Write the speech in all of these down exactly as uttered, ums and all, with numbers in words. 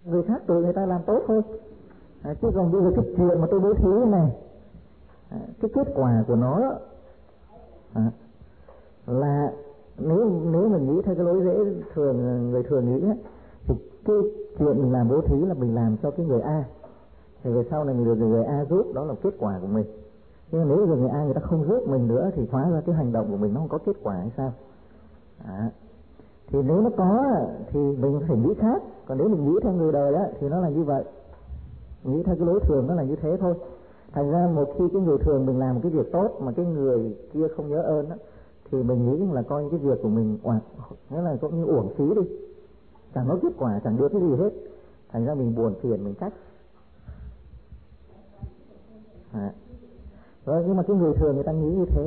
người khác tự người ta làm tốt thôi. À, chứ còn bây giờ cái chuyện mà tôi bố thí này, à, cái kết quả của nó à, là nếu nếu mình nghĩ theo cái lối dễ thường người thường nghĩ ấy, thì cái chuyện mình làm bố thí là mình làm cho cái người A, thì về sau này mình được người A giúp, đó là kết quả của mình. Nhưng nếu người A người ta không giúp mình nữa thì hóa ra cái hành động của mình nó không có kết quả hay sao? À, thì nếu nó có thì mình phải nghĩ khác. Còn nếu mình nghĩ theo người đời á thì nó là như vậy, nghĩ theo cái lối thường nó là như thế thôi. Thành ra một khi cái người thường mình làm một cái việc tốt mà cái người kia không nhớ ơn á, thì mình nghĩ là coi cái việc của mình oạt, nghĩa là cũng như uổng phí đi, chẳng có kết quả, chẳng được cái gì hết. Thành ra mình buồn phiền, mình trách. À, rồi nhưng mà cái người thường người ta nghĩ như thế.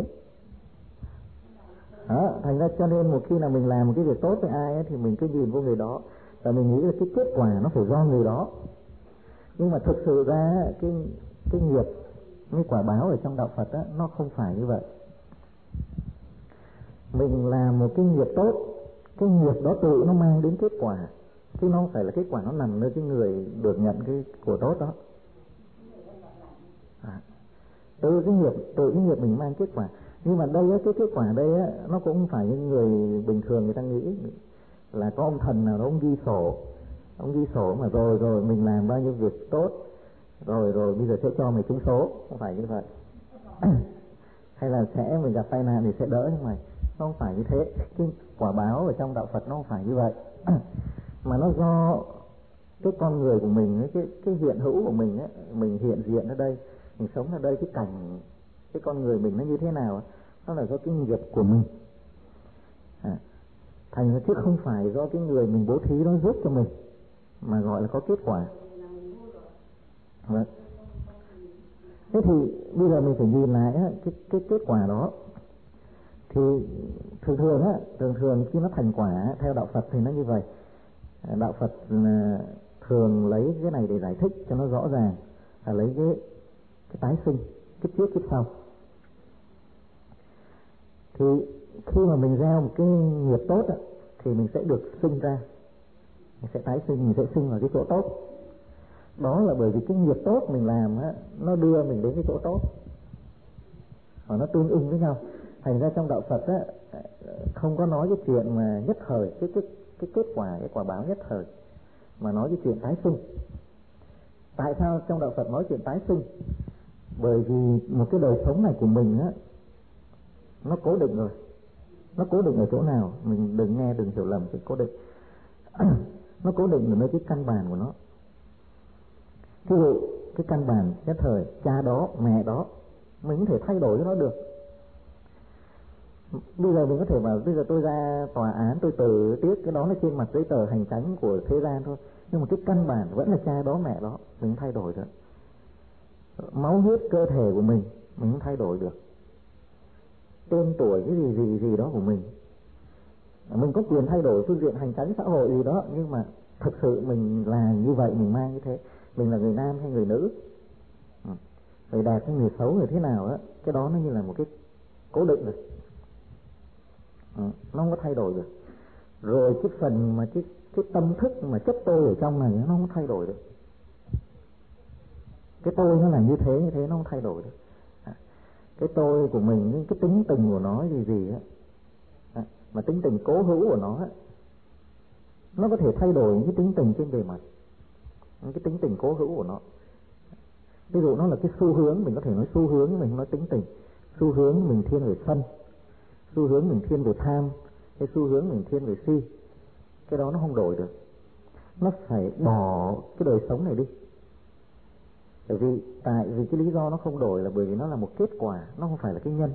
Đó, thành ra cho nên một khi nào mình làm một cái việc tốt với ai ấy, thì mình cứ nhìn vô người đó và mình nghĩ là cái kết quả nó phải do người đó. Nhưng mà thực sự ra cái cái nghiệp, cái quả báo ở trong đạo Phật á, nó không phải như vậy. Mình làm một cái nghiệp tốt, cái nghiệp đó tự nó mang đến kết quả, chứ nó không phải là kết quả nó nằm nơi cái người được nhận cái của tốt đó. À, từ cái nghiệp, tự cái nghiệp mình mang kết quả. Nhưng mà đây á, cái kết quả đây á, nó cũng không phải như người bình thường người ta nghĩ là có ông thần nào đó ông ghi sổ, ông ghi sổ mà rồi rồi mình làm bao nhiêu việc tốt, rồi rồi bây giờ sẽ cho mày trúng số, không phải như vậy. Hay là sẽ mình gặp tai nạn thì sẽ đỡ cho mày, nó không phải như thế. Cái quả báo ở trong đạo Phật nó không phải như vậy. Mà nó do cái con người của mình, cái cái hiện hữu của mình ấy, mình hiện diện ở đây, mình sống ở đây, cái cảnh cái con người mình nó như thế nào, nó là do cái nghiệp của mình. À, thành ra chứ không phải do cái người mình bố thí nó giúp cho mình mà gọi là có kết quả. Vậy. Thế thì bây giờ mình phải nhìn lại á, cái cái kết quả đó. Thì thường thường á, thường thường khi nó thành quả theo đạo Phật thì nó như vậy. Đạo Phật thường lấy cái này để giải thích cho nó rõ ràng, là lấy cái cái tái sinh, kiếp trước kiếp sau. Thì khi mà mình gieo một cái nghiệp tốt á, thì mình sẽ được sinh ra, mình sẽ tái sinh, mình sẽ sinh vào cái chỗ tốt. Đó là bởi vì cái nghiệp tốt mình làm á, nó đưa mình đến cái chỗ tốt và nó tương ưng với nhau. Thành ra trong đạo Phật á, không có nói cái chuyện mà nhất thời, cái cái cái kết quả, cái quả báo nhất thời, mà nói cái chuyện tái sinh. Tại sao trong đạo Phật nói chuyện tái sinh? Bởi vì một cái đời sống này của mình á, nó cố định rồi. Nó cố định ở chỗ nào? Mình đừng nghe, đừng hiểu lầm cái cố định. Nó cố định ở nơi cái căn bản của nó. Ví dụ cái căn bản nhất thời, cha đó, mẹ đó, mình có thể thay đổi nó được. Bây giờ mình có thể bảo bây giờ tôi ra tòa án tôi từ tiết cái đó là trên mặt giấy tờ hành chánh của thế gian thôi, nhưng mà cái căn bản vẫn là cha đó, mẹ đó, mình không thay đổi được. Máu huyết cơ thể của mình mình không thay đổi được. Tên tuổi cái gì gì gì đó của mình, mình có quyền thay đổi phương diện hành chánh xã hội gì đó, nhưng mà thực sự mình là như vậy, mình mang như thế. Mình là người nam hay người nữ, người đẹp hay người xấu, người thế nào á, cái đó nó như là một cái cố định rồi, nó không có thay đổi được. Rồi cái phần mà cái, cái tâm thức mà chấp tôi ở trong này nó không có thay đổi được. Cái tôi nó là như thế, như thế nó không thay đổi được. Cái tôi của mình, cái tính tình của nó gì gì á, mà tính tình cố hữu của nó á, nó có thể thay đổi những cái tính tình trên bề mặt, những cái tính tình cố hữu của nó. Ví dụ nó là cái xu hướng, mình có thể nói xu hướng, mình không nói tính tình. Xu hướng mình thiên về sân, xu hướng mình thiên về tham, cái xu hướng mình thiên về si. Cái đó nó không đổi được. Nó phải bỏ cái đời sống này đi. Bởi vì tại vì cái lý do nó không đổi là bởi vì nó là một kết quả, nó không phải là cái nhân.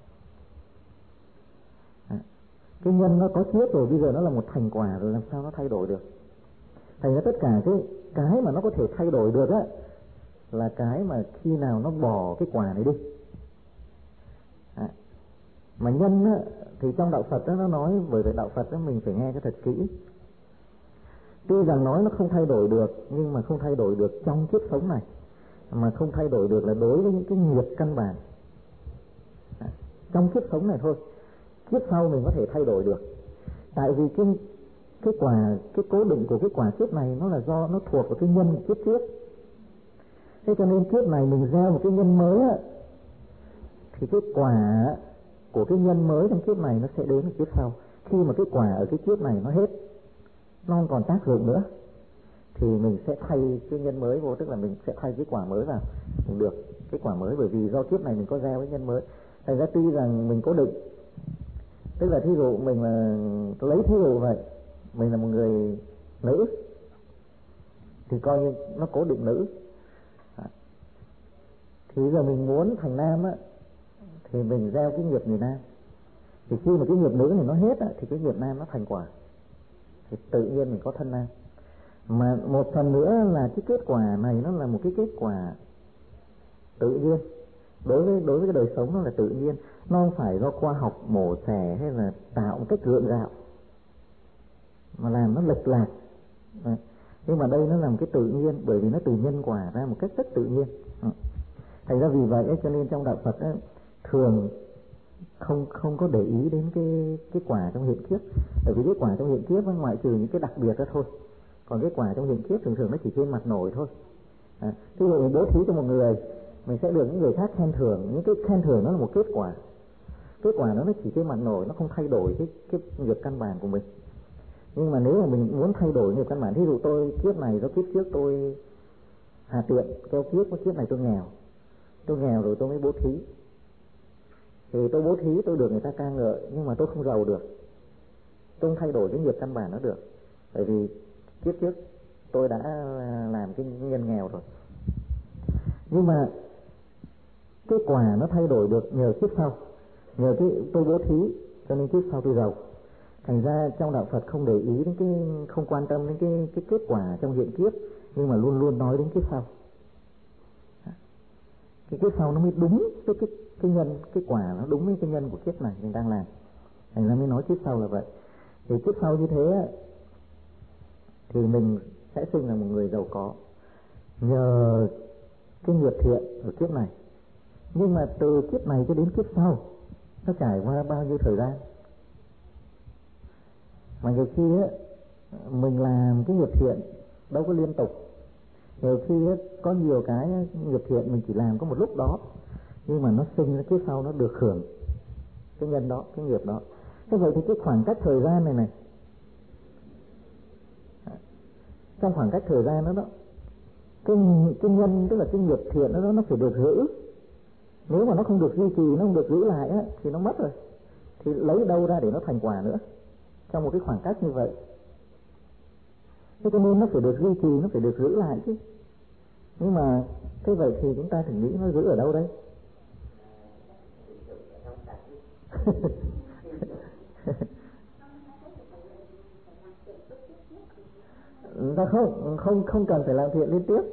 À, cái nhân nó có trước rồi, bây giờ nó là một thành quả rồi, làm sao nó thay đổi được? Thành ra tất cả cái cái mà nó có thể thay đổi được á, là cái mà khi nào nó bỏ cái quả này đi. À, mà nhân á, thì trong đạo Phật đó nó nói, bởi vì đạo Phật đó mình phải nghe cái thật kỹ. Tuy rằng nói nó không thay đổi được, nhưng mà không thay đổi được trong kiếp sống này, mà không thay đổi được là đối với những cái nghiệp căn bản. À, trong kiếp sống này thôi. Kiếp sau mình có thể thay đổi được. Tại vì cái cái quả, cái cố định của cái quả kiếp này nó là do nó thuộc vào cái nhân kiếp trước. Thế cho nên kiếp này mình gieo một cái nhân mới á, thì cái quả của cái nhân mới trong kiếp này nó sẽ đến ở kiếp sau. Khi mà cái quả ở cái kiếp này nó hết, nó không còn tác dụng nữa, thì mình sẽ thay cái nhân mới vô, tức là mình sẽ thay cái quả mới vào, mình được cái quả mới, bởi vì do kiếp này mình có gieo cái nhân mới. Thành ra tuy rằng mình cố định, tức là thí dụ mình là lấy thí dụ vậy, mình là một người nữ thì coi như nó cố định nữ. Thì giờ mình muốn thành nam á, thì mình gieo cái nghiệp người nam. Thì khi mà cái nghiệp nữ này nó hết á, thì cái nghiệp nam nó thành quả, thì tự nhiên mình có thân nam. Mà một phần nữa là cái kết quả này nó là một cái kết quả tự nhiên. Đối với đối với cái đời sống nó là tự nhiên, nó không phải do khoa học mổ xẻ hay là tạo một cách gượng gạo mà làm nó lệch lạc. Đấy. Nhưng mà đây nó là một cái tự nhiên, bởi vì nó từ nhân quả ra một cách rất tự nhiên. Thành ra vì vậy ấy, cho nên trong đạo Phật ấy, thường không không có để ý đến cái cái quả trong hiện kiếp, bởi vì cái quả trong hiện kiếp ấy, ngoại trừ những cái đặc biệt đó thôi, còn cái quả trong hiện kiếp thường thường nó chỉ trên mặt nổi thôi. À, ví dụ mình bố thí cho một người, mình sẽ được những người khác khen thưởng, những cái khen thưởng nó là một kết quả. Kết quả đó nó chỉ trên mặt nổi, nó không thay đổi cái cái nghiệp căn bản của mình. Nhưng mà nếu mà mình muốn thay đổi nghiệp căn bản, ví dụ tôi kiếp này do kiếp trước tôi hà tiện, keo kiếp, có kiếp này tôi nghèo, tôi nghèo rồi tôi mới bố thí, thì tôi bố thí tôi được người ta ca ngợi, nhưng mà tôi không giàu được, tôi không thay đổi cái nghiệp căn bản nó được, bởi vì kiếp trước tôi đã làm cái nhân nghèo rồi. Nhưng mà cái quả nó thay đổi được nhờ kiếp sau, nhờ cái tôi bố thí cho nên kiếp sau tôi giàu. Thành ra trong đạo Phật không để ý đến cái, không quan tâm đến cái cái kết quả trong hiện kiếp, nhưng mà luôn luôn nói đến kiếp sau. Cái kiếp sau nó mới đúng với cái cái nhân, cái quả nó đúng với cái nhân của kiếp này mình đang làm. Thành ra mới nói kiếp sau là vậy. Thì kiếp sau như thế thì mình sẽ sinh là một người giàu có nhờ cái nghiệp thiện ở kiếp này. Nhưng mà từ kiếp này cho đến kiếp sau nó trải qua bao nhiêu thời gian, mà nhiều khi á, mình làm cái nghiệp thiện đâu có liên tục. Nhiều khi á, có nhiều cái nghiệp thiện mình chỉ làm có một lúc đó, nhưng mà nó sinh ra kiếp sau nó được hưởng cái nhân đó, cái nghiệp đó. Thế vậy thì cái khoảng cách thời gian này này, trong khoảng cách thời gian đó đó, cái, cái nhân tức là cái nghiệp thiện đó nó phải được giữ. Nếu mà nó không được duy trì, nó không được giữ lại á, thì nó mất rồi. Thì lấy đâu ra để nó thành quả nữa trong một cái khoảng cách như vậy. Thế cho nên nó phải được duy trì, nó phải được giữ lại chứ. Nhưng mà thế vậy thì chúng ta thử nghĩ nó giữ ở đâu đây? Ta không không không cần phải làm thiện liên tiếp,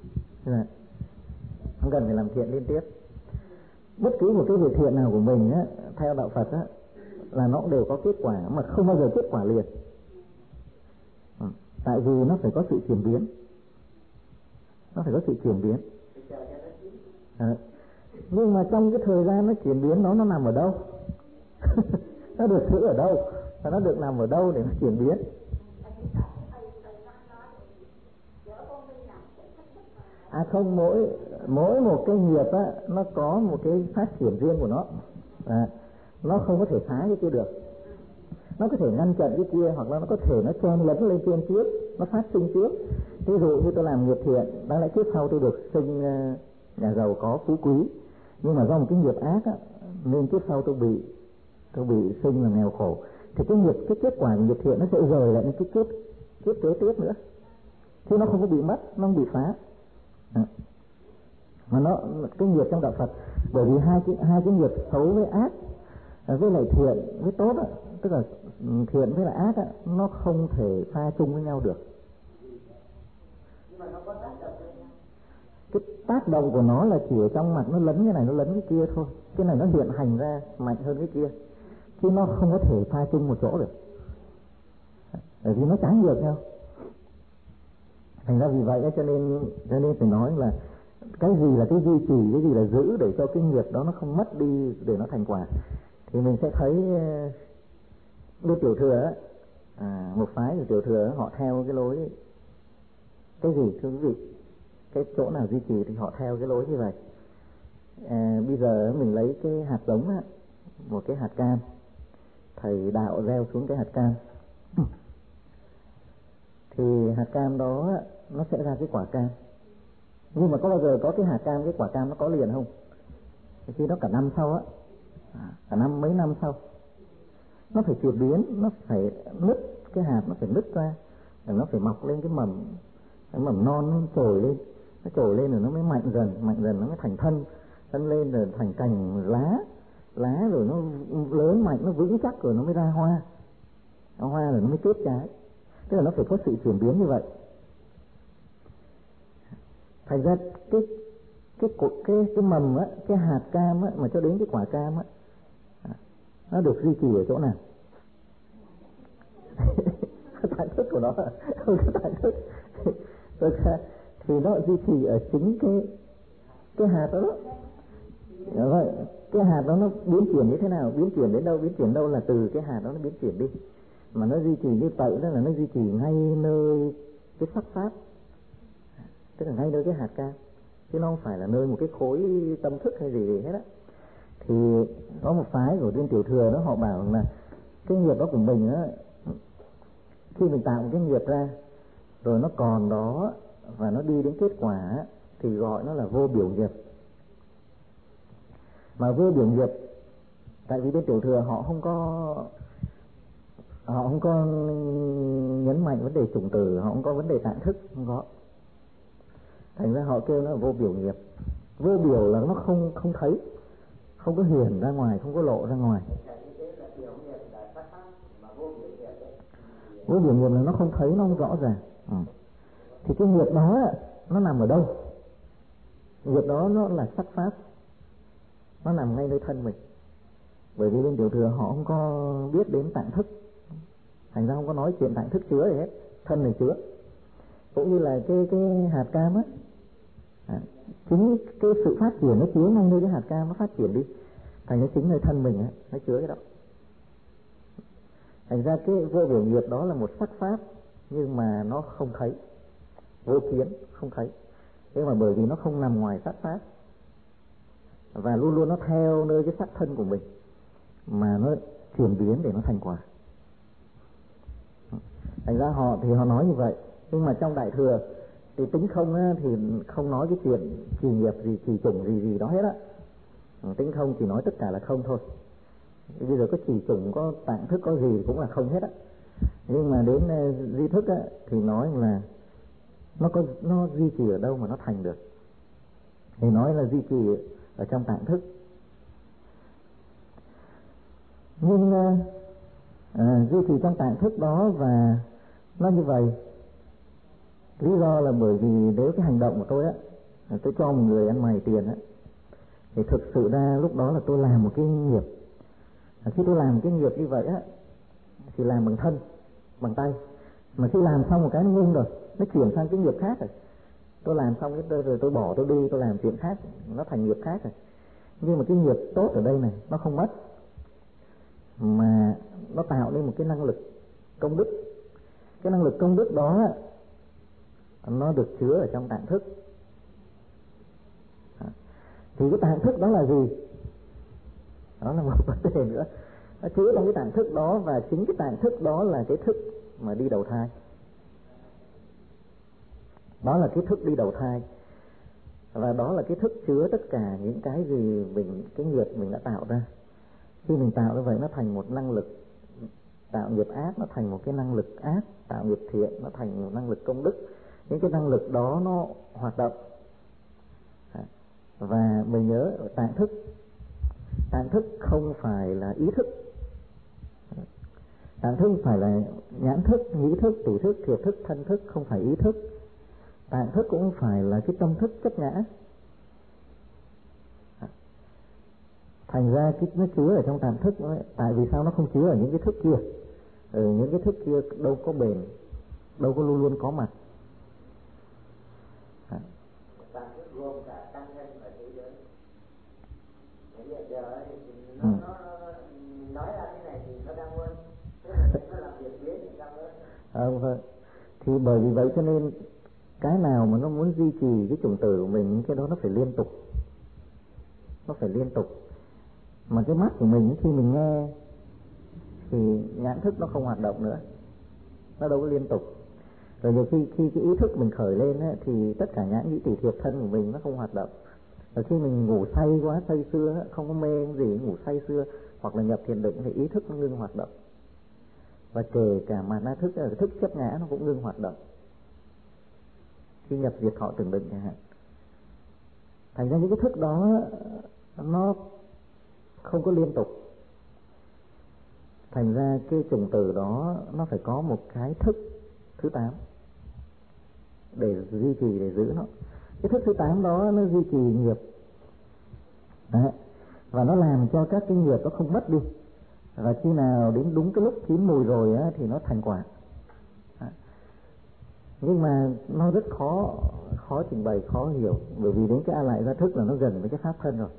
không cần phải làm thiện liên tiếp. Bất cứ một cái việc thiện nào của mình á, theo đạo Phật á, là nó cũng đều có kết quả, mà không bao giờ kết quả liền. Ừ. Tại vì nó phải có sự chuyển biến, nó phải có sự chuyển biến. À. Nhưng mà trong cái thời gian nó chuyển biến đó nó nằm ở đâu? Nó được giữ ở đâu? Và nó được nằm ở đâu để nó chuyển biến? À không, mỗi mỗi một cái nghiệp á, nó có một cái phát triển riêng của nó. À, nó không có thể phá cái kia được. Nó có thể ngăn chặn cái kia, hoặc là nó có thể nó chen lấn lên trên trước, nó phát sinh trước. Ví dụ như tôi làm nghiệp thiện, đáng lẽ kiếp sau tôi được sinh nhà giàu có phú quý, nhưng mà do một cái nghiệp ác á, nên kiếp sau tôi bị tôi bị sinh là nghèo khổ. Thì cái nghiệp, cái kết quả của nghiệp thiện nó sẽ rời lại những cái kiếp kiếp kế tiếp nữa, chứ nó không có bị mất, nó không bị phá. À. Mà nó cái nghiệp trong đạo Phật, bởi vì hai cái hai cái nghiệp xấu với ác, với lại thiện với tốt á, tức là thiện với lại ác á, nó không thể pha chung với nhau được. Cái tác động của nó là chỉ ở trong mặt, nó lấn cái này nó lấn cái kia thôi. Cái này nó hiện hành ra mạnh hơn cái kia, chứ nó không có thể pha chung một chỗ được, bởi vì nó trái ngược nhau. Thành ra vì vậy cho nên cho nên phải nói là cái gì là cái duy trì, cái gì là giữ để cho cái nghiệp đó nó không mất đi để nó thành quả. Thì mình sẽ thấy Đức Tiểu Thừa ấy, À, một phái của tiểu thừa họ theo cái lối cái gì thưa quý vị, cái chỗ nào duy trì thì họ theo cái lối như vậy. À, bây giờ mình lấy cái hạt giống á, một cái hạt cam, thầy đạo gieo xuống cái hạt cam thì hạt cam đó nó sẽ ra cái quả cam. Nhưng mà có bao giờ có cái hạt cam, cái quả cam nó có liền không? Khi đó cả năm sau á, cả năm mấy năm sau nó phải chuyển biến, nó phải nứt, cái hạt nó phải nứt ra, rồi nó phải mọc lên cái mầm, cái mầm non nó trồi lên, nó trồi lên rồi nó mới mạnh dần, mạnh dần nó mới thành thân, thân lên rồi thành cành lá, lá rồi nó lớn mạnh, nó vững chắc rồi nó mới ra hoa, nó hoa rồi nó mới kết trái. Tức là nó phải có sự chuyển biến như vậy. Thành ra cái cái cái cái, cái mầm á, cái hạt cam á, mà cho đến cái quả cam á, nó được duy trì ở chỗ nào? Tạng thức của nó không có tạng thức. Thực ra thì nó duy trì ở chính cái cái hạt đó. Rồi, cái hạt đó nó biến chuyển như thế nào? Biến chuyển đến đâu? Biến chuyển đâu là từ cái hạt đó nó biến chuyển đi. Mà nó duy trì như vậy đó là nó duy trì ngay nơi cái sắc pháp, tức là ngay nơi cái hạt cam, chứ nó không phải là nơi một cái khối tâm thức hay gì, gì hết á. Thì có một phái của Thiên Tiểu Thừa đó, họ bảo là cái nghiệp đó của mình á, khi mình tạo một cái nghiệp ra rồi nó còn đó và nó đi đến kết quả thì gọi nó là vô biểu nghiệp. Mà vô biểu nghiệp, tại vì bên Tiểu Thừa họ không có họ không có nhấn mạnh vấn đề chủng tử, họ không có vấn đề tạng thức, không có. Thành ra họ kêu nó là vô biểu nghiệp. Vô biểu là nó không không thấy, không có hiển ra ngoài, không có lộ ra ngoài. Vô biểu nghiệp là nó không thấy, nó không rõ ràng. Ừ. Thì cái nghiệp đó nó nằm ở đâu? Nghiệp đó nó là sắc pháp, nó nằm ngay nơi thân mình. Bởi vì bên Tiểu Thừa họ không có biết đến tạng thức, thành ra không có nói chuyện tạng thức chứa gì hết, thân này chứa. Cũng như là cái cái hạt cam á, à, chính cái sự phát triển nó chứa ngay nơi cái hạt cam, nó phát triển đi thành cái chính nơi thân mình á, nó chứa cái đó. Thành ra cái vô biểu nghiệp đó là một sắc pháp, nhưng mà nó không thấy, vô kiến, không thấy. Thế mà bởi vì nó không nằm ngoài sắc pháp và luôn luôn nó theo nơi cái sắc thân của mình mà nó chuyển biến để nó thành quả. Thành ra họ thì họ nói như vậy. Nhưng mà trong Đại Thừa thì tính không á, thì không nói cái chuyện trì nghiệp gì, trì chủng gì gì đó hết á. Tính không chỉ nói tất cả là không thôi. Bây giờ có trì chủng, có tạng thức, có gì cũng là không hết á. Nhưng mà đến uh, di thức á, thì nói là nó có nó duy trì ở đâu mà nó thành được. Thì nói là duy trì ở trong tạng thức. Nhưng uh, uh, duy trì trong tạng thức đó, và nó như vậy. Lý do là bởi vì nếu cái hành động của tôi á, tôi cho một người ăn mày tiền á, thì thực sự ra lúc đó là tôi làm một cái nghiệp. Khi tôi làm cái nghiệp như vậy á, thì làm bằng thân, bằng tay. Mà khi làm xong một cái nó ngưng rồi, nó chuyển sang cái nghiệp khác rồi. Tôi làm xong cái rồi tôi bỏ, tôi đi, tôi làm chuyện khác, nó thành nghiệp khác rồi. Nhưng mà cái nghiệp tốt ở đây này, nó không mất, mà nó tạo nên một cái năng lực công đức. Cái năng lực công đức đó nó được chứa ở trong tạng thức. Thì cái tạng thức đó là gì? Đó là một vấn đề nữa. Nó chứa trong cái tạng thức đó, và chính cái tạng thức đó là cái thức mà đi đầu thai. Đó là cái thức đi đầu thai. Và đó là cái thức chứa tất cả những cái gì mình, cái nghiệp mình đã tạo ra. Khi mình tạo như vậy nó thành một năng lực. Tạo nghiệp ác nó thành một cái năng lực ác, tạo nghiệp thiện nó thành một năng lực công đức. Những cái năng lực đó nó hoạt động. Và mình nhớ tạng thức, tạng thức không phải là ý thức. Tạng thức không phải là nhãn thức, nhĩ thức, tỷ thức, thiệt thức, thân thức, không phải ý thức. Tạng thức cũng không phải là cái tâm thức chấp ngã. Thành ra cái nó chứa ở trong tạng thức đó. Tại vì sao nó không chứa ở những cái thức kia? Ừ, những cái thức kia đâu có bền, đâu có luôn luôn có mặt. Tạng thức gồm cả căn thân và thế giới. Bây giờ nó, ừ. nó nói ra cái này thì nó đang quên. Tức là nó làm việc biến trong À, vâng. Thì bởi vì vậy cho nên cái nào mà nó muốn duy trì cái chủng tử của mình, cái đó nó phải liên tục, nó phải liên tục. Mà cái mắt của mình khi mình nghe thì nhãn thức nó không hoạt động nữa, nó đâu có liên tục. Rồi nhiều khi khi cái ý thức mình khởi lên ấy, thì tất cả nhãn nhĩ tỷ thiệt thân của mình nó không hoạt động. Rồi khi mình ngủ say quá, say sưa, không có mê gì, ngủ say sưa hoặc là nhập thiền định thì ý thức nó ngưng hoạt động. Và kể cả mà na thức, thức chấp ngã nó cũng ngưng hoạt động khi nhập diệt thọ tưởng định chẳng hạn. Thành ra những cái thức đó nó không có liên tục. Thành ra cái chủng tử đó nó phải có một cái thức thứ tám để duy trì, để giữ nó. Cái thức thứ tám đó nó duy trì nghiệp. Đấy. Và nó làm cho các cái nghiệp nó không mất đi. Và khi nào đến đúng cái lúc chín mùi rồi á, thì nó thành quả. Đấy. Nhưng mà nó rất khó khó trình bày, khó hiểu. Bởi vì đến cái a lại gia thức là nó gần với cái pháp thân rồi.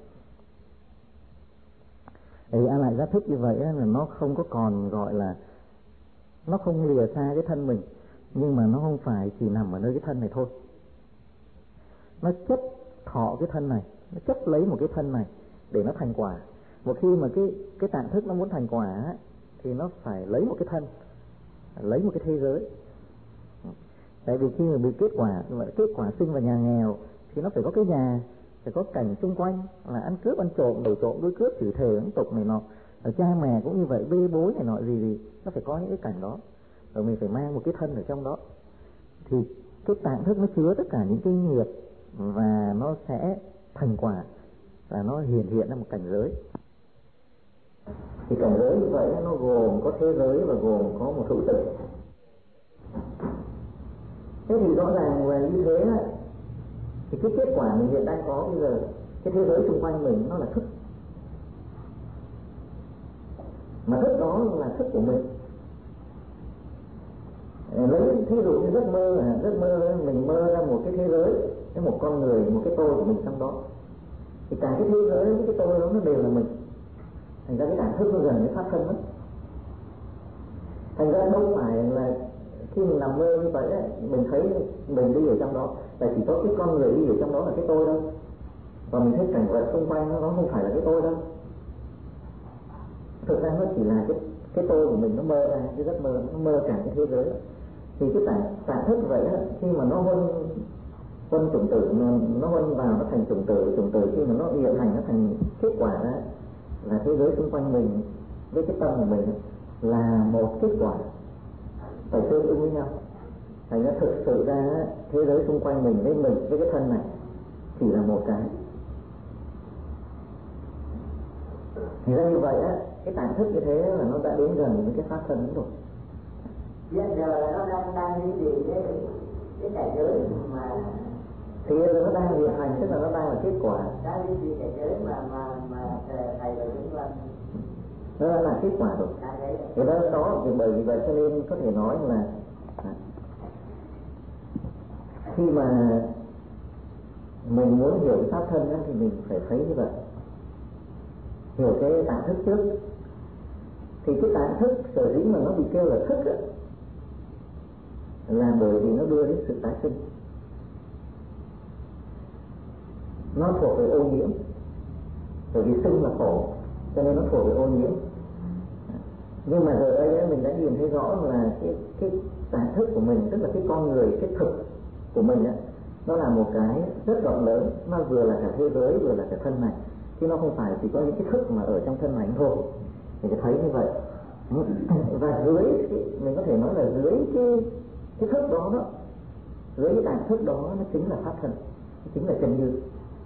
Thì a lại gia thức như vậy á, là nó không có còn gọi là, nó không lìa xa cái thân mình, nhưng mà nó không phải chỉ nằm ở nơi cái thân này thôi. Nó chấp thọ cái thân này, nó chấp lấy một cái thân này để nó thành quả. Một khi mà cái cái tạng thức nó muốn thành quả á, thì nó phải lấy một cái thân, lấy một cái thế giới. Tại vì khi mà bị kết quả, kết quả sinh vào nhà nghèo thì nó phải có cái nhà, phải có cảnh xung quanh là ăn cướp, ăn trộm, đổ trộm, đối cướp, chửi thề, ấn tục này nọ. Ở cha mẹ cũng như vậy, bê bối này nọ gì gì, nó phải có những cái cảnh đó. Rồi mình phải mang một cái thân ở trong đó. Thì cái tạng thức nó chứa tất cả những cái nghiệp và nó sẽ thành quả, và nó hiện hiện ra một cảnh giới. Thì cảnh giới như vậy nó gồm có thế giới và gồm có một hữu tình. Thế thì rõ ràng về như thế á, thì cái kết quả mình hiện đang có bây giờ, cái thế giới xung quanh mình nó là thức. Mà thức đó là thức của mình. Lấy thí dụ như giấc mơ, giấc mơ mình mơ ra một cái thế giới, cái một con người, một cái tôi của mình trong đó. Thì cả cái thế giới, cái tôi đó nó đều là mình. Thành ra cái cảm thức nó gần với pháp thân mất. Thành ra đâu phải là khi mình nằm mơ như vậy ấy, mình thấy mình đi ở trong đó, là chỉ có cái con người đi ở trong đó là cái tôi đâu. Và mình thấy cảnh vật xung quanh nó, nó không phải là cái tôi đâu. Thực ra nó chỉ là cái cái tôi của mình nó mơ ra, cái giấc mơ nó mơ cả cái thế giới. Thì cái tạng tạng thức vậy á, khi mà nó huân huân chủng tử, nó, nó huân vào nó thành chủng tử, chủng tử khi mà nó hiện thành nó thành kết quả ra là thế giới xung quanh mình với cái tâm của mình là một kết quả phải tương ứng với nhau. Thành ra thực sự ra thế giới xung quanh mình với mình với cái thân này chỉ là một cái. Thì ra như vậy á, cái tạng thức như thế là nó đã đến gần với cái pháp thân rồi. Bây giờ là nó đang đang đi gì cái cái cảnh giới mà thì nó đang hiện hành, tức là nó đang là kết quả. Đang đi gì cảnh giới mà mà mà thầy và chúng ta nó đã là kết quả rồi. Thì đó đó thì bởi vì vậy cho nên có thể nói là khi mà mình muốn hiểu cái pháp thân thì mình phải thấy như vậy, hiểu cái tạng thức trước. Thì cái tạng thức sở dĩ mà nó bị kêu là thức ấy, là bởi vì nó đưa đến sự tái sinh. Nó thuộc về ô nhiễm, bởi vì sinh là khổ cho nên nó thuộc về ô nhiễm. Nhưng mà giờ đây mình đã nhìn thấy rõ là cái cái tạng thức của mình, tức là cái con người, cái thực của mình ấy, nó là một cái rất rộng lớn, nó vừa là cả thế giới vừa là cả thân này, chứ nó không phải chỉ có những cái thức mà ở trong thân này thôi. Mình phải thấy như vậy. Và dưới mình có thể nói là dưới cái cái thức đó đó, dưới cái tạng thức đó nó chính là pháp thân, chính là chân như.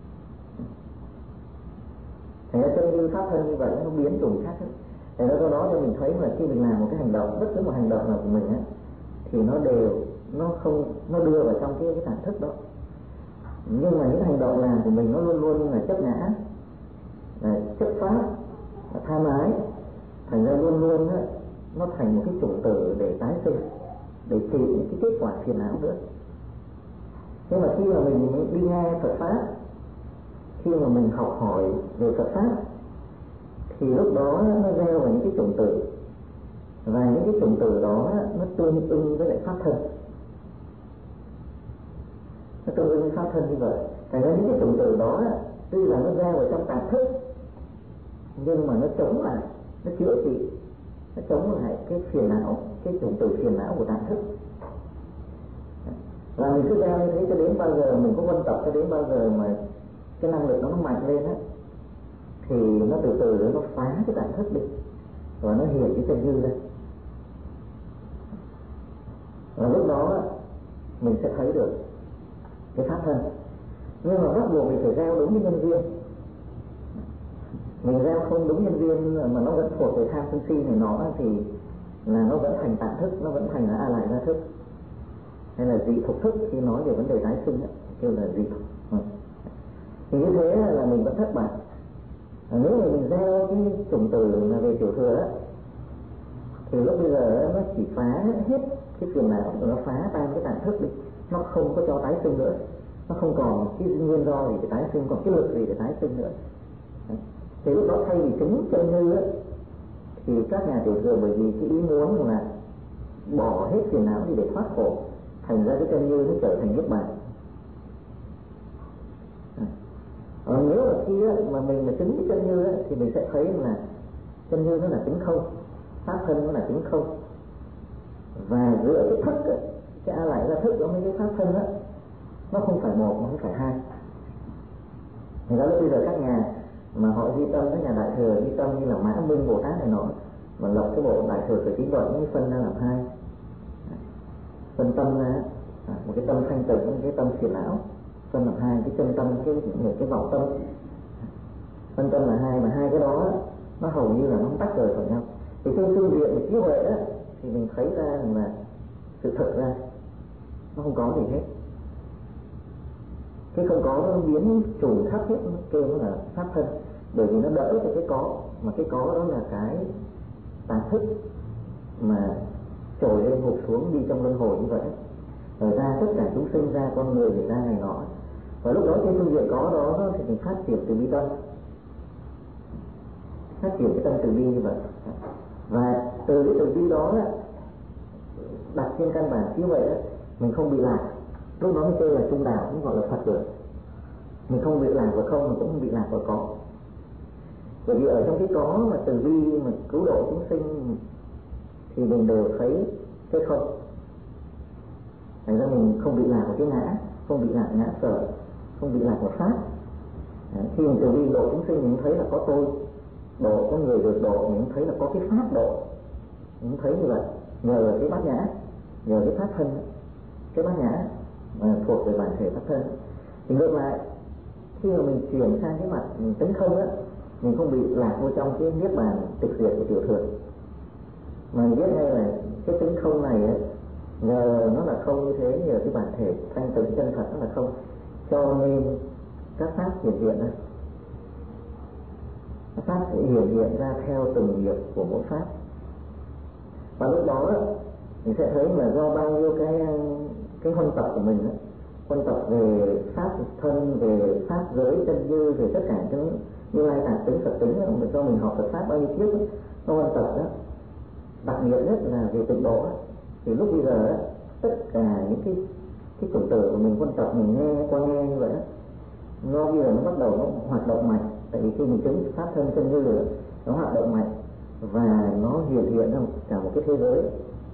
Thành ra chân như pháp thân như vậy nó biến chủng khác. Thành ra do đó cho mình thấy là khi mình làm một cái hành động, bất cứ một hành động nào của mình ấy, thì nó đều nó không nó đưa vào trong cái cái tạng thức đó. Nhưng mà những hành động làm của mình nó luôn luôn là chấp ngã, là chấp pháp, là tham ái. Thành ra luôn luôn á, nó thành một cái chủng tử để tái sinh, để trị những cái kết quả phiền não nữa. Nhưng mà khi mà mình đi nghe Phật pháp, khi mà mình học hỏi về Phật pháp, thì lúc đó nó gieo vào những cái chủng tử và những cái chủng tử đó nó tương ưng với lại pháp thân, nó tương ưng với pháp thân như vậy. Thành ra những cái chủng tử đó tuy là nó gieo vào trong tạp thức nhưng mà nó chống lại, nó chữa trị, nó chống lại cái phiền não, cái chủng tử phiền não của tạp thức. Và mình cứ gieo như thế cho đến bao giờ mình có quân tập, cho đến bao giờ mà cái năng lực nó mạnh lên á, thì nó từ từ nó phá cái tạp thức đi và nó hiện cái chân như lên. Và lúc đó mình sẽ thấy được cái pháp thân. Nhưng mà bắt buộc mình phải gieo đúng cái nhân duyên. Mình gieo không đúng nhân duyên mà nó vẫn thuộc về tham sân si này nọ thì là nó vẫn thành tạm thức, nó vẫn thành là a lại gia thức, hay là dị thục thức. Khi nói về vấn đề tái sinh kêu là dị thục. Thì như thế là mình vẫn thất bại. Nếu mà mình gieo cái chủng tử là về tiểu thừa đó, thì lúc bây giờ nó chỉ phá hết cái phiền não, nó phá tan cái tạm thức đi, nó không có cho tái sinh nữa, nó không còn cái nguyên do gì để tái sinh, còn cái lực gì để tái sinh nữa. Thì lúc đó thay vì chứng chân như ấy, thì các nhà tiểu thừa bởi vì cái ý muốn là bỏ hết phiền não đi để thoát khổ, thành ra cái chân như nó trở thành niết bàn. À, nếu mà khi á, mà mình mà chứng cái chân như á, thì mình sẽ thấy là chân như nó là tính không, pháp thân nó là tính không, và giữa cái thức á, cái a lại gia thức đó với cái pháp thân á, nó không phải một mà không phải hai. Thì đó là bây giờ các nhà mà họ di tâm, các nhà đại thừa di tâm như là Mã Minh Bồ Tát này nọ, mà lập cái bộ đại thừa khởi chính luận mới phân ra làm hai, phân tâm ra một cái tâm thanh tịnh, một cái tâm phiền não, phân làm hai, cái chân tâm, cái một cái vọng tâm, phân tâm là hai, mà hai cái đó nó hầu như là nó không tách rời khỏi nhau. Thì trên phương diện về trí huệ đó thì mình thấy ra là sự thật ra nó không có gì hết. Cái không có nó biến trùm khắp hết, nó kêu nó là pháp thân, bởi vì nó đỡ cho cái có, mà cái có đó là cái tà thức mà trồi lên hụt xuống đi trong luân hồi như vậy. Rồi ra tất cả chúng sinh, ra con người, thì ra này nọ. Và lúc đó trên phương diện có đó thì mình phát triển từ bi tâm, phát triển cái tâm từ bi như vậy. Và từ cái từ bi đó đặt trên căn bản như vậy đó, mình không bị lạc. Lúc đó mới kêu là trung đạo, cũng gọi là Phật được. Mình không bị lạc vào không, mà cũng không bị lạc vào có. Bởi vì ở trong cái có mà từ bi mà cứu độ chúng sinh thì mình đều thấy cái không. Thành ra mình không bị lạc vào cái ngã, không bị lạc ngã sở, không bị lạc vào pháp. Khi mình từ bi độ chúng sinh, mình thấy là có tôi độ, có người được độ, mình thấy là có cái pháp độ, mình thấy như vậy. Nhờ cái bát nhã, nhờ cái pháp thân, cái bát nhã mà thuộc về bản thể pháp thân. Thì ngược lại, khi mà mình chuyển sang cái mặt mình tính không á, mình không bị lạc vô trong cái niết bàn tịch diệt của tiểu thừa, mà mình biết ngay là cái tính không này á, nhờ nó là không như thế, nhờ cái bản thể thanh tịnh chân thật nó là không, cho nên các pháp hiện hiện ra, các pháp sẽ hiện hiện ra theo từng nghiệp của mỗi pháp. Và lúc đó á, mình sẽ thấy là do bao nhiêu cái cái huân tập của mình á, huân tập về pháp thân, về pháp giới chân như, về tất cả những Như Lai Tạng tính, Phật tính, do mình học Phật pháp bao nhiêu kiếp, nó huân tập đó. Đặc biệt nhất là về tịnh độ, thì lúc bây giờ tất cả những cái cái chủng tử của mình huân tập, mình nghe qua nghe như vậy, nó bây giờ nó bắt đầu nó hoạt động mạnh. Tại vì khi mình chứng pháp thân chân như rồi, nó hoạt động mạnh và nó hiện hiện ra cả một cái thế giới.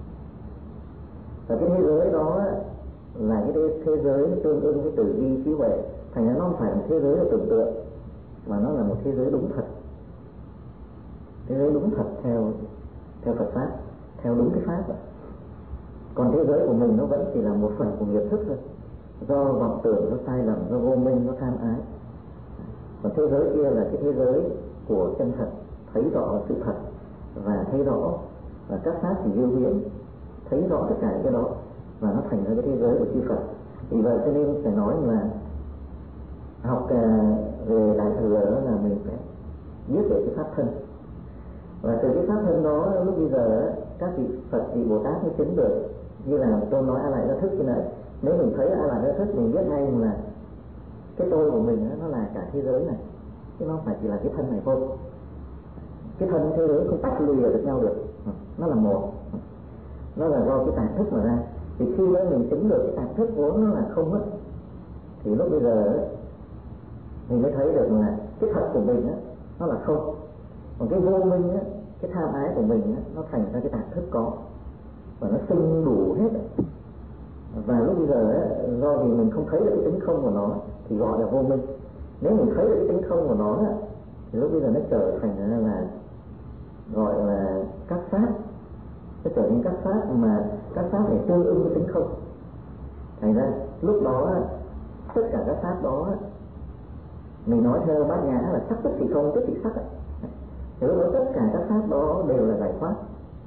Và cái thế giới đó là cái thế giới tương ứng với từ bi trí huệ. Thành ra nó không phải là thế giới là tưởng tượng, mà nó là một thế giới đúng thật, thế giới đúng thật theo theo Phật pháp, theo đúng cái pháp vậy. Còn thế giới của mình nó vẫn chỉ là một phần của nghiệp thức thôi, do vọng tưởng, nó sai lầm, nó vô minh, nó tham ái. Còn thế giới kia là cái thế giới của chân thật, thấy rõ sự thật và thấy rõ và các pháp thì diệu huyễn, thấy rõ tất cả cái đó và nó thành ra cái thế giới của chư Phật. Vì vậy cho nên phải nói là học về đại thừa là mình phải biết về cái pháp thân, và từ cái pháp thân đó lúc bây giờ các vị Phật, vị Bồ Tát mới chứng được. Như là tôi nói a lại gia thức như này, nếu mình thấy a lại gia thức mình biết ngay là cái tôi của mình nó là cả thế giới này, chứ nó không phải chỉ là cái thân này thôi. cái thân thế giới không tách lìa được nhau được, nó là một, nó là do cái tạng thức mà ra. Thì khi đó mình chứng được cái tạng thức vốn nó là không hết, thì lúc bây giờ mình mới thấy được là cái thật của mình á nó là không, còn cái vô minh á, cái tham ái của mình á, nó thành ra cái tạng thức có và nó xưng đủ hết. Và lúc bây giờ á, do vì mình không thấy được cái tính không của nó thì gọi là vô minh. Nếu mình thấy được cái tính không của nó á, thì lúc bây giờ nó trở thành là, là gọi là các pháp, nó trở thành các pháp mà các pháp này tương ứng với tính không. Thành ra lúc đó tất cả các pháp đó mình nói theo Bát Nhã là sắc tức thì không, tức thì sắc. Thì lúc đó tất cả các pháp đó đều là giải thoát.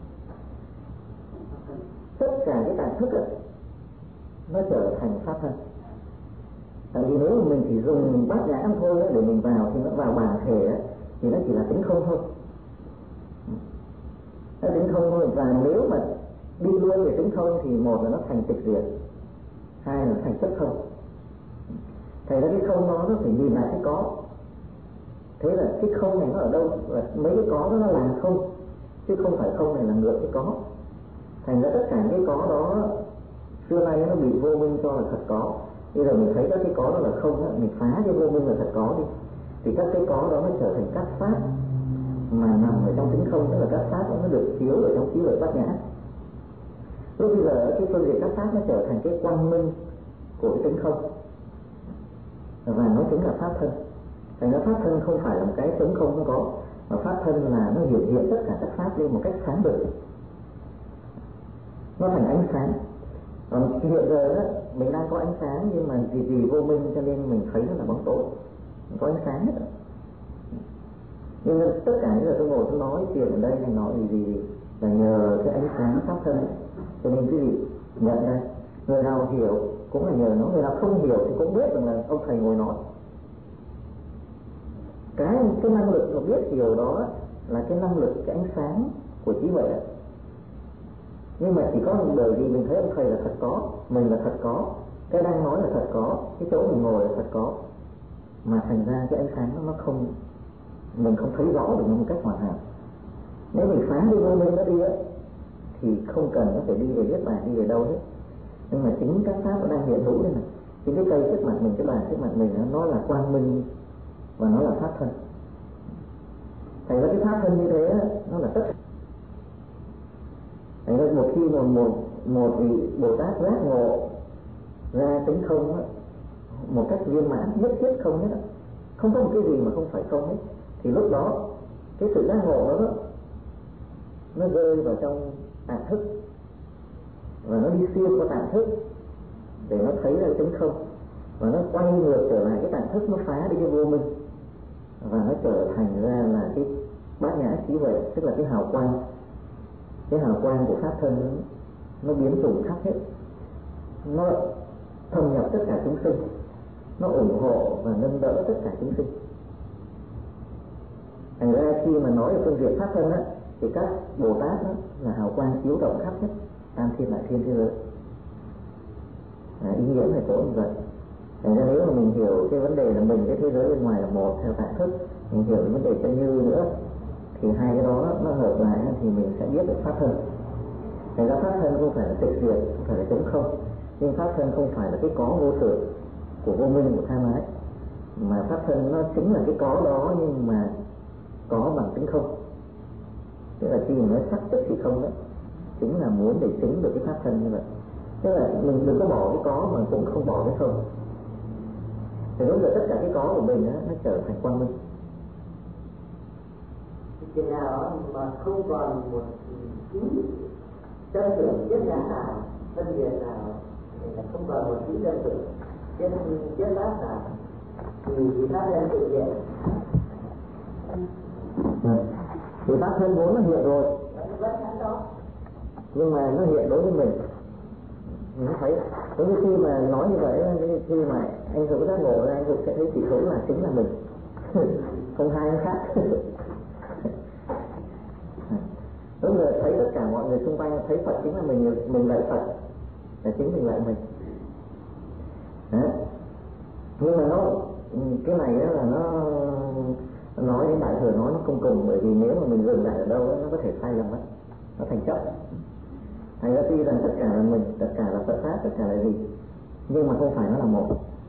Tất cả cái tạng thức ấy, nó trở thành pháp thân. Tại vì nếu mà mình chỉ dùng Bát Nhã thôi để mình vào thì nó vào bản thể ấy, thì nó chỉ là tính không thôi. Nó tính không thôi. Và nếu mà đi luôn về tính không thì một là nó thành tịch diệt, hai là nó thành chất không. Thành ra cái không đó nó phải nhìn lại cái có. Thế là cái không này nó ở đâu? Là mấy cái có đó nó là không, chứ không phải không này là ngược cái có. Thành ra tất cả cái có đó xưa nay nó bị vô minh cho là thật có. Bây giờ mình thấy các cái có đó là không đó, mình phá cái vô minh là thật có đi, thì các cái có đó nó trở thành các pháp mà nằm ở trong tính không, tức là các pháp đó nó được chiếu ở trong khí lợi Bát Nhã. Lúc bây giờ cái phương diện các pháp nó trở thành cái quang minh của cái tính không, và nó chính là pháp thân. Thành ra pháp thân không phải là một cái trống không không có, mà pháp thân là nó hiện hiện tất cả các pháp lên một cách sáng rực, nó thành ánh sáng. Còn hiện giờ đó, mình đang có ánh sáng nhưng mà vì vì vô minh cho nên mình thấy nó là bóng tối, mình có ánh sáng hết. Nhưng mà tất cả những giờ tôi ngồi tôi nói chuyện ở đây hay nói gì gì, gì là nhờ cái ánh sáng pháp thân ấy. Cho nên quý vị nhận đây, người nào hiểu cũng là nhờ nó, người nào không hiểu thì cũng biết rằng là ông thầy ngồi nói. Cái cái năng lực mà biết hiểu đó là cái năng lực, cái ánh sáng của trí huệ. Nhưng mà chỉ có bởi vì mình thấy ông thầy là thật có, mình là thật có, cái đang nói là thật có, cái chỗ mình ngồi là thật có, mà thành ra cái ánh sáng đó nó không, mình không thấy rõ được nó một cách hoàn hảo. Nếu mình phá đi vô minh nó đi á, thì không cần nó phải đi về Niết Bàn, đi về đâu hết. Nhưng mà chính các pháp nó đang hiện hữu đây này, chính cái cây trước mặt mình, cái bàn trước mặt mình nó là quang minh và nó là pháp thân. Thành ra cái pháp thân như thế nó là tất. Thành ra một khi mà một một vị Bồ Tát giác ngộ ra tính không á, một cách viên mãn, nhất thiết không hết, không có một cái gì mà không phải không hết, thì lúc đó cái sự giác ngộ đó nó rơi vào trong tạng thức và nó đi xuyên qua tạng thức để nó thấy ra tính không, và nó quay ngược trở lại cái tạng thức, nó phá đi cái vô minh và nó trở thành ra là cái Bát Nhã trí huệ, tức là cái hào quang, cái hào quang của pháp thân nó biến trùng khắp hết, nó thâm nhập tất cả chúng sinh, nó ủng hộ và nâng đỡ tất cả chúng sinh. Thành ra khi mà nói ở phương diện pháp thân á, thì các Bồ Tát đó là hào quang chiếu rộng khắp hết tam thiên đại thiên thế giới. À, ý nghĩa này chỗ như vậy. Thành ra nếu mà mình hiểu cái vấn đề là mình cái thế giới bên ngoài là một theo tạng thức, mình hiểu cái vấn đề chân như nữa, thì hai cái đó nó hợp lại thì mình sẽ biết được pháp thân. Thành ra pháp thân không phải là tịch diệt, không phải là trống không, nhưng pháp thân không phải là cái có vô tưởng của vô minh, của tham ái, mà pháp thân nó chính là cái có đó nhưng mà có bằng tính không. Tức là khi mình nói sắc tức thì không đó, chính là muốn để chứng được cái pháp thân như vậy. Tức là mình đừng có bỏ cái có mà cũng không bỏ cái không. Thì lúc giờ tất cả cái có của mình đó, nó trở thành quang minh. Chừng nào mà không còn một chút chân tưởng chất giá nào, phân biệt nào, là không còn một chút chân tưởng chất chất giá nào, thì thì pháp thân tự hiện. Thì pháp thân vốn nó hiện rồi, nhưng mà nó hiện đối với mình. Mình thấy, đối với khi mà nói như vậy, khi mà anh Hữu giác ngộ ra, anh Hữu sẽ thấy chỉ Hữu là chính là mình, không hai anh khác. Lúc rồi thấy tất cả mọi người xung quanh thấy Phật chính là mình, mình lại Phật, là chính mình lại mình. Đó. Nhưng mà nó, cái này là nó nói đến Đại Thừa nói nó không cùng, bởi vì nếu mà mình dừng lại ở đâu nó có thể sai lầm mất, nó thành chấp. Thành ra tuy rằng tất cả là mình, tất cả là Phật pháp, tất cả là gì, nhưng mà không phải nó là một,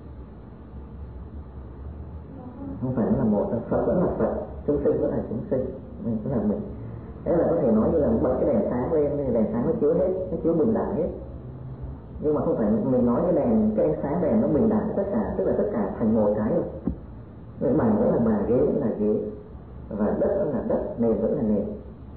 không phải nó là một. Phật vẫn là Phật, chúng sinh vẫn là chúng sinh, mình vẫn là mình. Thế là có thể nói như là bật cái đèn sáng lên, đèn sáng nó chiếu hết, nó chiếu bình đẳng hết. Nhưng mà không phải mình nói cái đèn, cái ánh sáng đèn nó bình đẳng tất cả, tức là tất cả thành một cái rồi. Cái bàn vẫn là bàn, ghế vẫn là ghế, và đất vẫn là đất, nền vẫn là nền.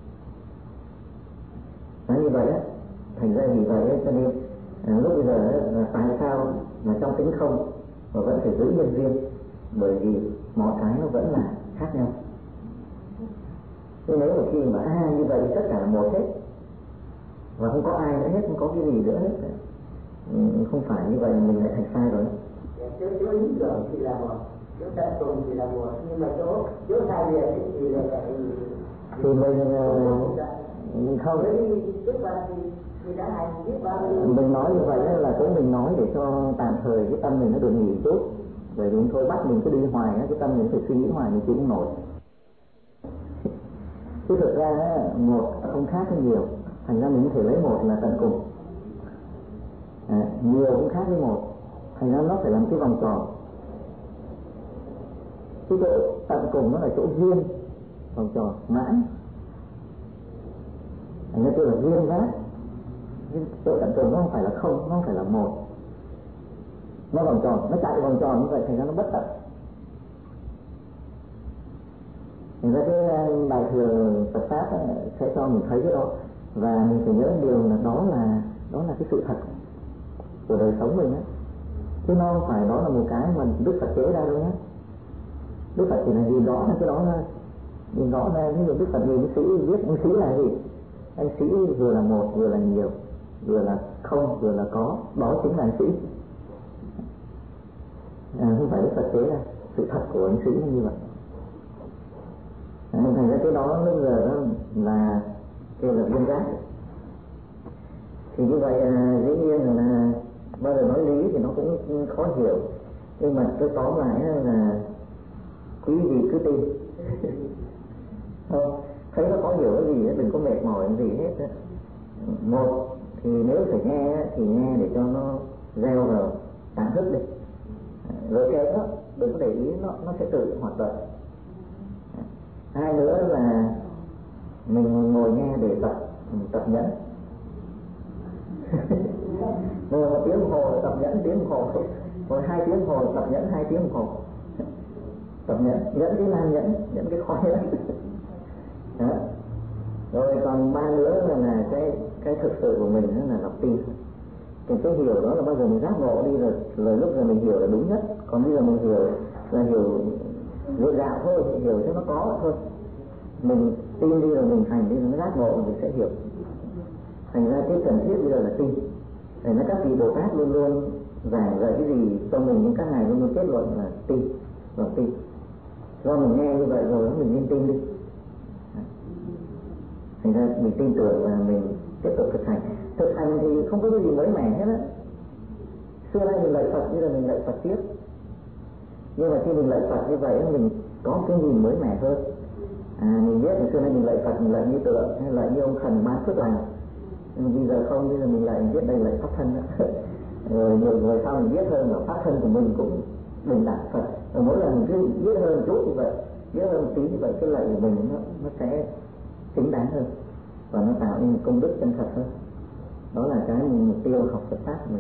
Nói như vậy á, thành ra vì vậy á, cho nên à, lúc bây giờ á, là tại sao mà trong tính không mà vẫn phải giữ nhân duyên, bởi vì mọi cái nó vẫn là khác nhau. Chứ nếu mà khi mà à như vậy thì tất cả là một hết, và không có ai nữa hết, không có cái gì nữa hết, ừ, không phải như vậy mình lại thành sai rồi. Chỗ chỗ lý tưởng thì là một, chỗ tận cùng thì là một, nhưng mà chỗ chỗ sai biệt thì là lại thì mình uh, không biết bao thì thì đã hành biết bao. Mình nói như vậy là cũng mình nói để cho tạm thời cái tâm mình nó được nghỉ chút, bởi vì thôi bắt mình cứ đi hoài cái tâm mình phải suy nghĩ hoài mình chịu không nổi. Chứ thực ra một không khác với nhiều, thành ra mình có thể lấy một là tận cùng, à, nhiều cũng khác với một, thành ra nó phải làm cái vòng tròn. Cái chỗ tận cùng nó là chỗ duyên, vòng tròn mãn, thành ra tôi là duyên giác. Chỗ tận cùng nó không phải là không, nó không phải là một, nó vòng tròn, nó chạy vòng tròn như vậy thành ra nó bất tận. Thành ra cái Đại Thừa Phật pháp sẽ cho mình thấy cái đó, và mình phải nhớ điều là đó là đó là cái sự thật của đời sống mình á, chứ nó không phải đó là một cái mà Đức Phật chế ra đâu nhé. Đức Phật chỉ là nhìn rõ ra cái đó thôi, nhìn rõ ra. Ví dụ Đức Phật nhìn sĩ viết anh sĩ là gì, anh sĩ vừa là một vừa là nhiều, vừa là không vừa là có, đó chính là anh sĩ. À, không phải Đức Phật chế ra, sự thật của anh sĩ là như vậy. À, thành ra cái đó bây giờ đó là kêu là duyên giác. Thì như vậy à, dĩ nhiên là bao giờ nói lý thì nó cũng khó hiểu, nhưng mà tôi tóm lại là quý vị cứ tin. Không, thấy nó khó hiểu cái gì đừng có mệt mỏi gì hết. Một thì nếu phải nghe thì nghe để cho nó gieo vào tạng thức đi, rồi cái đó đừng có để ý, nó nó sẽ tự hoạt động. Hai nữa là mình ngồi nghe để tập tập nhẫn. Ngồi một tiếng đồng hồ tập nhẫn tiếng đồng hồ, ngồi hai tiếng đồng hồ tập nhẫn hai tiếng đồng hồ, tập nhẫn nhẫn cái lan nhẫn, nhẫn cái khó nhẫn. Đó. Rồi còn ba nữa là, là cái cái thực sự của mình là lòng tin. Cái cái hiểu đó là bao giờ mình giác ngộ đi rồi, rồi lúc giờ mình hiểu là đúng nhất. Còn bây giờ mình hiểu là hiểu dễ dàng thôi, hiểu cho nó có thôi. Mình tin đi rồi mình hành đi rồi nó giác ngộ mình sẽ hiểu. Thành ra cái cần thiết bây giờ là tin. Để nói các vị Bồ Tát luôn luôn giảng dạy cái gì cho mình, nhưng các ngài luôn luôn kết luận là tin, lòng tin. Do mình nghe như vậy rồi mình nên tin đi. Thành ra mình tin tưởng và mình tiếp tục thực hành. Thực hành thì không có cái gì mới mẻ hết á. Xưa nay mình lạy Phật, bây giờ mình lạy Phật tiếp. Nhưng mà khi mình lạy Phật như vậy mình có cái nhìn mới mẻ hơn. À, mình biết là xưa nay mình lạy Phật, mình lạy như tượng hay lạy như ông thần ban phước lành. Nhưng bây giờ không, bây giờ mình lại biết đây lạy pháp thân đó. Rồi nhiều người sau mình biết hơn là pháp thân của mình cũng bình đẳng Phật. Rồi mỗi lần mình cứ biết hơn chút như vậy, biết hơn một tí như vậy, cái lạy của mình nó, nó sẽ chính đáng hơn và nó tạo nên công đức chân thật hơn. Đó là cái mục tiêu học Phật pháp của mình.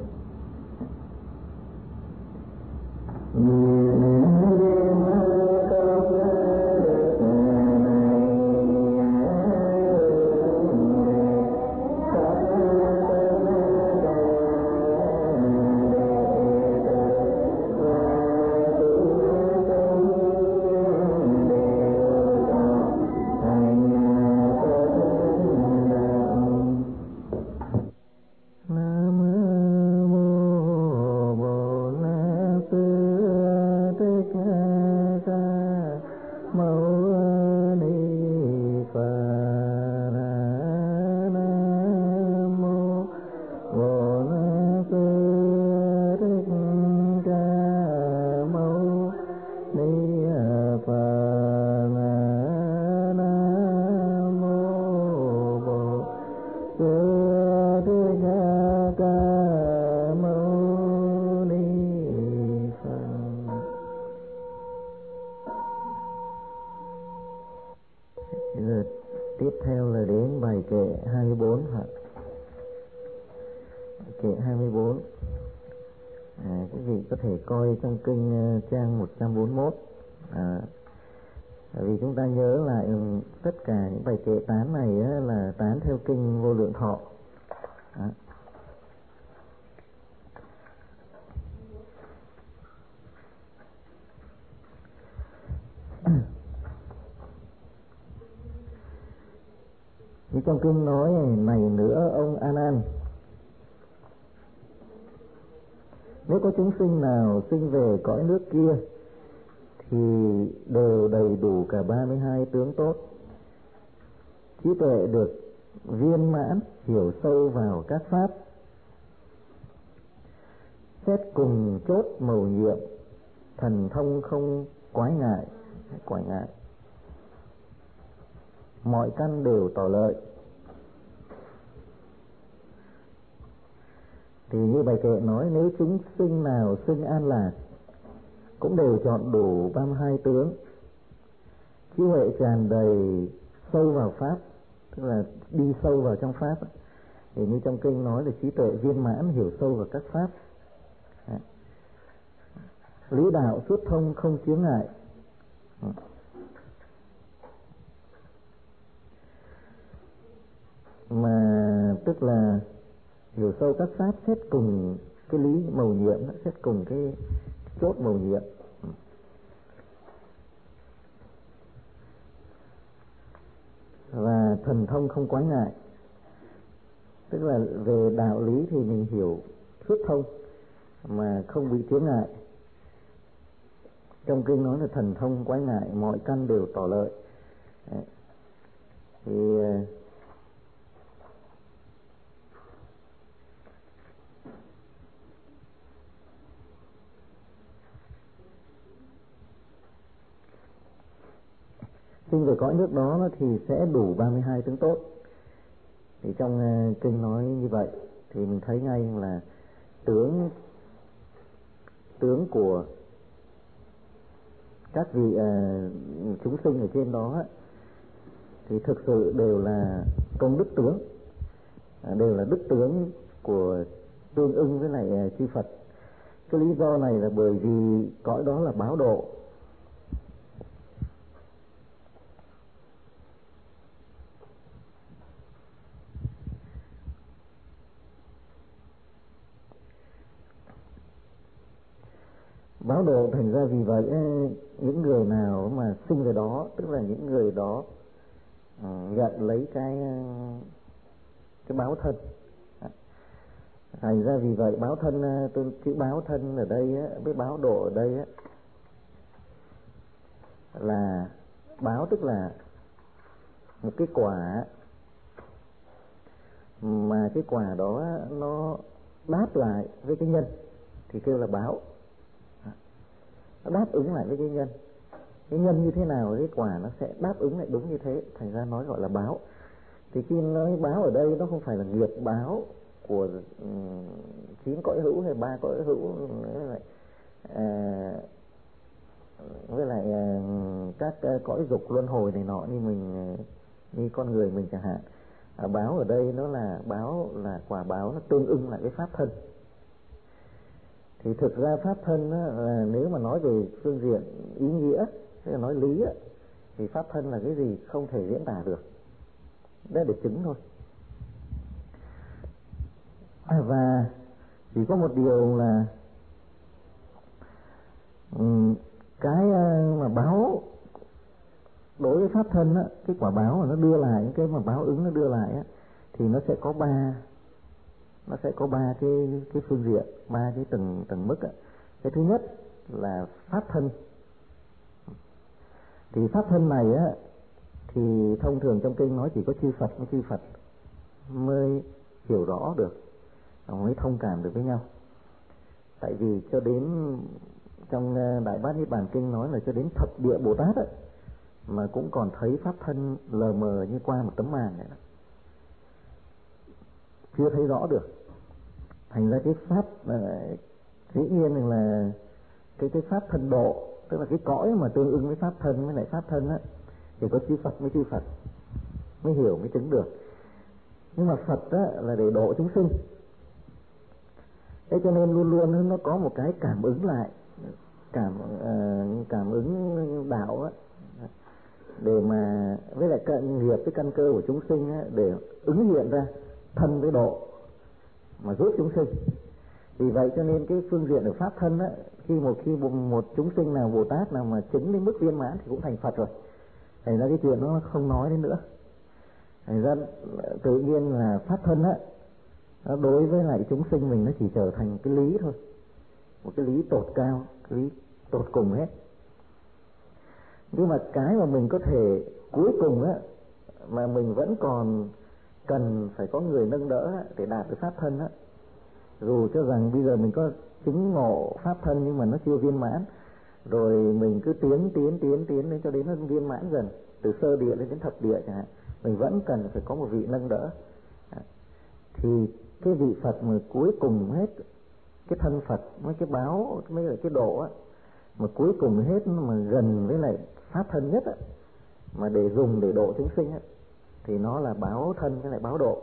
Nam mô Bổn Sư có thể coi trong kinh trang một trăm bốn mươi mốt. À, vì chúng ta nhớ lại tất cả những bài kệ tán này là tán theo kinh Vô Lượng Thọ. À. Như trong kinh nói này nữa ông A Nan, nếu có chúng sinh nào sinh về cõi nước kia thì đều đầy đủ cả ba mươi hai tướng tốt, trí tuệ được viên mãn, hiểu sâu vào các pháp, xét cùng chốt mầu nhiệm, thần thông không quái ngại, quái ngại, mọi căn đều tỏ lợi. Thì như bài kệ nói, nếu chúng sinh nào sinh an lạc cũng đều chọn đủ ba mươi hai tướng, trí huệ tràn đầy sâu vào pháp, tức là đi sâu vào trong pháp. Thì như trong kinh nói là trí tuệ viên mãn, hiểu sâu vào các pháp, lý đạo xuất thông không chướng ngại. Mà tức là hiểu sâu các pháp, xét cùng cái lý mầu nhiệm, xét cùng cái chốt mầu nhiệm. Và thần thông không quái ngại, tức là về đạo lý thì mình hiểu xuất thông mà không bị chướng ngại. Trong kinh nói là thần thông quái ngại, mọi căn đều tỏ lợi. Đấy. Thì sinh về cõi nước đó thì sẽ đủ ba mươi hai tướng tốt. Thì trong uh, kinh nói như vậy thì mình thấy ngay là tướng tướng của các vị uh, chúng sinh ở trên đó thì thực sự đều là công đức tướng, uh, đều là đức tướng của tương ưng với lại uh, chư Phật. Cái lý do này là bởi vì cõi đó là báo độ. Báo độ, thành ra vì vậy những người nào mà sinh về đó, tức là những người đó uh, nhận lấy cái cái báo thân. Thành ra vì vậy báo thân, tôi chữ báo thân ở đây với báo độ ở đây là báo, tức là một cái quả mà cái quả đó nó đáp lại với cái nhân thì kêu là báo. Nó đáp ứng lại với cái nhân. Cái nhân như thế nào cái quả nó sẽ đáp ứng lại đúng như thế, thành ra nói gọi là báo. Thì khi nói báo ở đây nó không phải là nghiệp báo của chín um, cõi hữu hay ba cõi hữu với lại à, với lại à, các à, cõi dục luân hồi này nọ như mình, như con người mình chẳng hạn. À, báo ở đây nó là báo, là quả báo, nó tương ưng lại với pháp thân. Thì thực ra pháp thân á, là nếu mà nói về phương diện ý nghĩa, tức là nói lý á, thì pháp thân là cái gì không thể diễn tả được, đó để chứng thôi. À, và chỉ có một điều là um, cái mà báo đối với pháp thân á, cái quả báo mà nó đưa lại, cái mà báo ứng nó đưa lại á, thì nó sẽ có ba nó sẽ có ba cái cái phương diện, ba cái tầng tầng mức á. Cái thứ nhất là pháp thân. Thì pháp thân này á thì thông thường trong kinh nói chỉ có chư Phật với chư Phật mới hiểu rõ được, mới thông cảm được với nhau. Tại vì cho đến trong Đại Bát Niết Bàn Kinh nói là cho đến thập địa Bồ Tát á, mà cũng còn thấy pháp thân lờ mờ như qua một tấm màn này đó, chưa thấy rõ được. Thành ra cái pháp dĩ nhiên là cái cái pháp thân độ, tức là cái cõi mà tương ứng với pháp thân với lại pháp thân á, thì có chư Phật với chư Phật mới hiểu, mới chứng được. Nhưng mà Phật á là để độ chúng sinh, Thế cho nên luôn luôn nó có một cái cảm ứng lại, cảm uh, cảm ứng đạo á, để mà với lại cận nghiệp cái căn cơ của chúng sinh á, để ứng hiện ra thân với độ mà giúp chúng sinh. Vì vậy cho nên cái phương diện ở pháp thân á, khi một khi một, một chúng sinh nào Bồ Tát nào mà chứng đến mức viên mãn thì cũng thành Phật rồi. Thành ra cái chuyện nó không nói đến nữa. Thành ra tự nhiên là pháp thân á, nó đối với lại chúng sinh mình nó chỉ trở thành cái lý thôi, một cái lý tột cao, cái lý tột cùng hết. Nhưng mà cái mà mình có thể cuối cùng á, mà mình vẫn còn cần phải có người nâng đỡ á, để đạt được pháp thân á, dù cho rằng bây giờ mình có chứng ngộ pháp thân nhưng mà nó chưa viên mãn, rồi mình cứ tiến tiến tiến tiến đến cho đến nó viên mãn dần, từ sơ địa lên đến thập địa chẳng hạn, mình vẫn cần phải có một vị nâng đỡ. Thì cái vị Phật mà cuối cùng hết, cái thân Phật với cái báo với lại cái độ á, mà cuối cùng hết mà gần với lại pháp thân nhất á, mà để dùng để độ chúng sinh á, thì nó là báo thân với lại báo độ,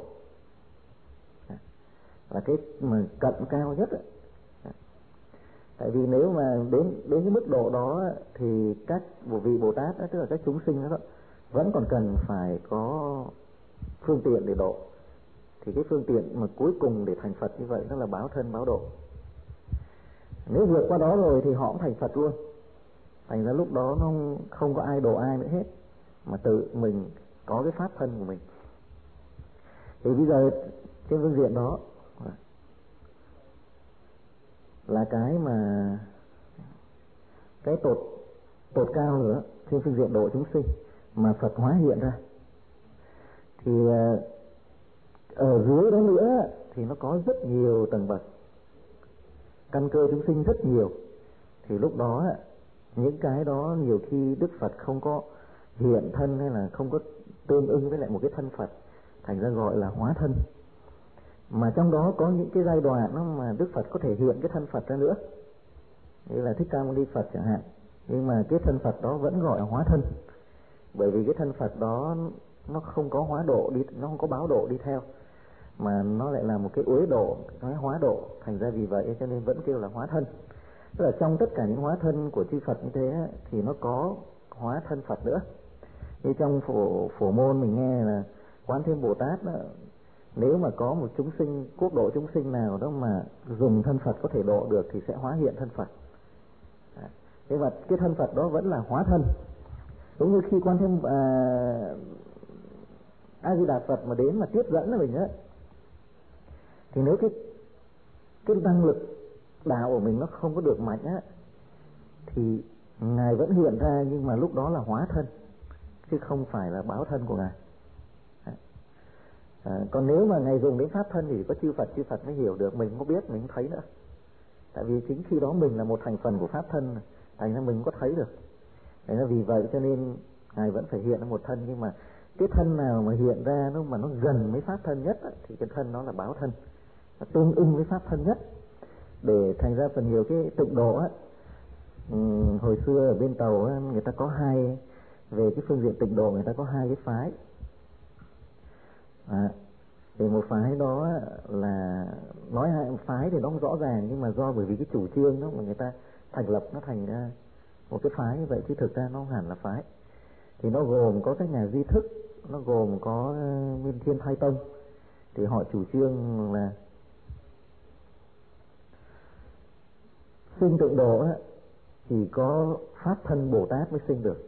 là cái mà cận cao nhất á. Tại vì nếu mà đến đến cái mức độ đó thì các vị Bồ Tát đó, tức là các chúng sinh đó, vẫn còn cần phải có phương tiện để độ. Thì cái phương tiện mà cuối cùng để thành Phật như vậy đó là báo thân báo độ. Nếu vượt qua đó rồi thì họ cũng thành Phật luôn. Thành ra lúc đó nó không có ai độ ai nữa hết, mà tự mình có cái pháp thân của mình. Thì bây giờ trên phương diện đó là cái mà cái tột tột cao nữa trên phương diện độ chúng sinh mà Phật hóa hiện ra. Thì ở dưới đó nữa thì nó có rất nhiều tầng bậc, căn cơ chúng sinh rất nhiều. Thì lúc đó những cái đó nhiều khi Đức Phật không có hiện thân hay là không có tương ưng với lại một cái thân Phật, thành ra gọi là hóa thân. Mà trong đó có những cái giai đoạn đó mà Đức Phật có thể hiện cái thân Phật ra nữa, như là Thích Ca Mâu Ni Phật chẳng hạn, nhưng mà cái thân Phật đó vẫn gọi là hóa thân, bởi vì cái thân Phật đó nó không có hóa độ đi, nó không có báo độ đi theo, mà nó lại là một cái uế độ, nói hóa độ, thành ra vì vậy cho nên vẫn kêu là hóa thân. Tức là trong tất cả những hóa thân của chư Phật như thế thì nó có hóa thân Phật nữa. Như trong phổ, phổ môn mình nghe là Quán Thế Bồ Tát đó, nếu mà có một chúng sinh, quốc độ chúng sinh nào đó mà dùng thân Phật có thể độ được thì sẽ hóa hiện thân Phật. Thế mà cái thân Phật đó vẫn là hóa thân. Giống như khi Quan Thế à, A Di Đà Phật mà đến mà tiếp dẫn là mình á, thì nếu cái cái năng lực đạo của mình nó không có được mạnh á, thì Ngài vẫn hiện ra, nhưng mà lúc đó là hóa thân chứ không phải là báo thân của Ngài. À, còn nếu mà Ngài dùng đến pháp thân thì có chư Phật, chư Phật mới hiểu được, mình không biết, mình không thấy nữa. Tại vì chính khi đó mình là một thành phần của pháp thân, thành ra mình không có thấy được. Thành ra vì vậy cho nên Ngài vẫn phải hiện ra một thân, nhưng mà cái thân nào mà hiện ra nó mà nó gần với pháp thân nhất á, thì cái thân đó là báo thân, tương ưng với pháp thân nhất. Để thành ra phần nhiều cái tịnh độ á, um, hồi xưa ở bên Tàu á, người ta có hai, về cái phương diện tịnh độ người ta có hai cái phái. À, thì một phái đó là nói hai phái thì nó không rõ ràng, nhưng mà do bởi vì cái chủ trương đó mà người ta thành lập nó thành ra một cái phái như vậy, chứ thực ra nó không hẳn là phái. Thì nó gồm có các nhà di thức, nó gồm có uh, Nguyên Thiên Thai Tông. Thì họ chủ trương là sinh tịnh độ á, chỉ có pháp thân Bồ Tát mới sinh được,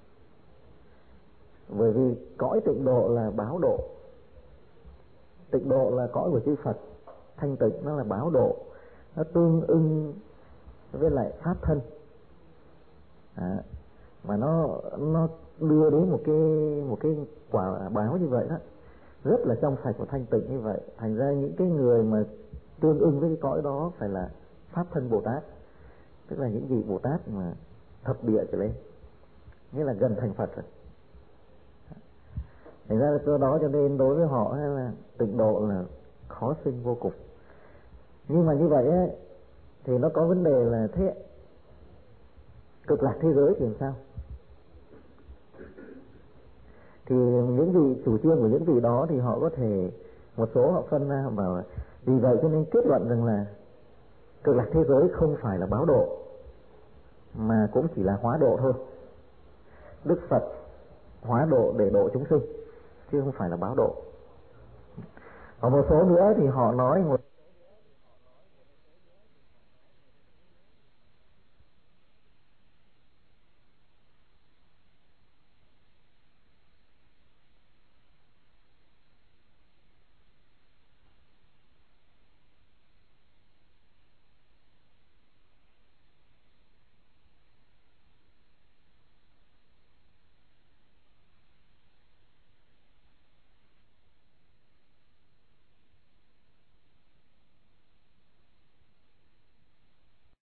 bởi vì cõi tịnh độ là báo độ. Tịnh độ là cõi của chư Phật, thanh tịnh nó là báo độ, nó tương ưng với lại pháp thân. À, mà nó nó đưa đến một cái một cái quả báo như vậy đó, rất là trong sạch và thanh tịnh như vậy. Thành ra những cái người mà tương ưng với cái cõi đó phải là pháp thân Bồ Tát, tức là những vị Bồ Tát mà thập địa trở lên, nghĩa là gần thành Phật rồi. Thành ra do đó cho nên đối với họ là tịnh độ là khó sinh vô cùng. Nhưng mà như vậy ấy, thì nó có vấn đề là thế cực lạc thế giới thì làm sao? Thì những vị chủ trương của những vị đó thì họ có thể, một số họ phân ra bảo vì vậy cho nên kết luận rằng là Cực lạc thế giới không phải là báo độ, mà cũng chỉ là hóa độ thôi. Đức Phật hóa độ để độ chúng sinh, chứ không phải là báo độ. Còn một số nữa thì họ nói